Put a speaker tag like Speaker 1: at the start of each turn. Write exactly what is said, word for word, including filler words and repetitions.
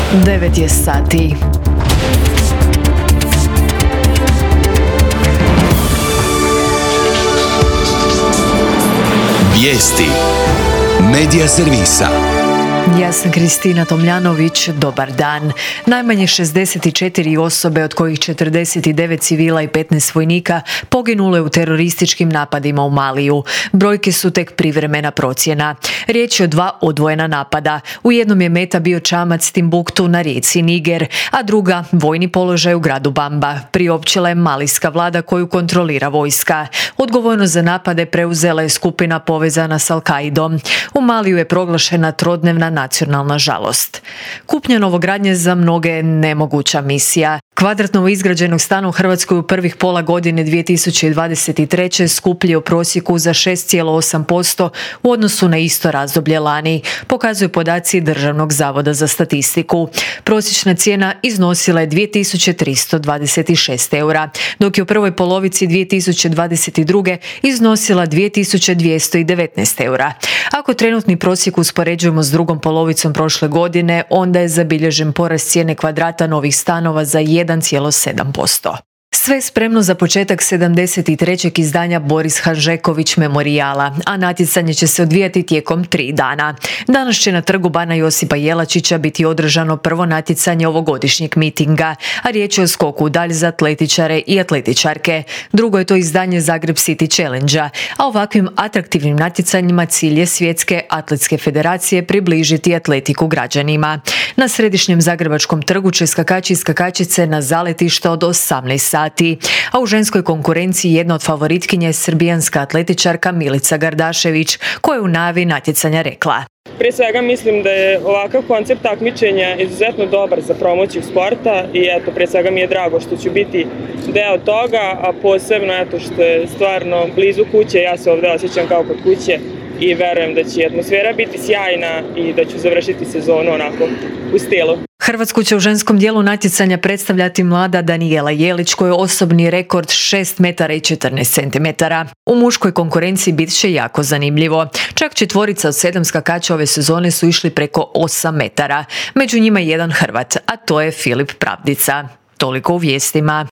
Speaker 1: devet je sati.
Speaker 2: Vijesti Medija servisa.
Speaker 1: Ja sam Kristina Tomljanović, dobar dan. Najmanje šezdeset četiri osobe, od kojih četrdeset devet civila i petnaest vojnika, poginule u terorističkim napadima u Maliju. Brojke su tek privremena procjena. Riječ je o dva odvojena napada. U jednom je meta bio čamac Timbuktu na rijeci Niger, a druga vojni položaj u gradu Bamba. Priopćila je malijska vlada koju kontrolira vojska. Odgovornost za napade preuzela je skupina povezana s Al-Kaidom. U Maliju je proglašena trodnevna nacionalna žalost. Kupnja novogradnje za mnoge je nemoguća misija. Kvadrat novoizgrađenog stana u Hrvatskoj u prvih pola godine dvije tisuće dvadeset treće skuplji u prosjeku za šest zarez osam posto u odnosu na isto razdoblje lani, pokazuju podaci Državnog zavoda za statistiku. Prosječna cijena iznosila je dvije tisuće tristo dvadeset šest eura, dok je u prvoj polovici dvije tisuće dvadeset druge iznosila dvije tisuće dvjesto devetnaest eura. Ako trenutni prosjek uspoređujemo s drugom polovicom prošle godine, onda je zabilježen porast cijene kvadrata novih stanova za jedan zarez sedam posto. Sve je spremno za početak sedamdeset trećeg izdanja Boris Hanžeković memorijala, a natjecanje će se odvijati tijekom tri dana. Danas će na trgu Bana Josipa Jelačića biti održano prvo natjecanje ovogodišnjeg mitinga, a riječ je o skoku u dalj za atletičare i atletičarke. Drugo je to izdanje Zagreb City Challenge-a, a ovakvim atraktivnim natjecanjima cilj je Svjetske atletske federacije približiti atletiku građanima. Na središnjem zagrebačkom trgu će skakači i skakačice na zaletišta od osamnaest sati, a u ženskoj konkurenciji jedna od favoritkinja je srbijanska atletičarka Milica Gardašević, koja je u najavi natjecanja rekla:
Speaker 3: Prije svega mislim da je ovakav koncept takmičenja izuzetno dobar za promociju sporta i eto, prije svega mi je drago što ću biti deo toga, a posebno eto što je stvarno blizu kuće, ja se ovdje osjećam kao kod kuće i verujem da će atmosfera biti sjajna i da ću završiti sezonu onako u stilu.
Speaker 1: Hrvatsku će u ženskom dijelu natjecanja predstavljati mlada Danijela Jelić, koja je osobni rekord šest metara i četrnaest centimetara. U muškoj konkurenciji bit će jako zanimljivo. Čak četvorica od sedam skakača ove sezone su išli preko osam metara. Među njima je jedan Hrvat, a to je Filip Pravdica. Toliko u vijestima.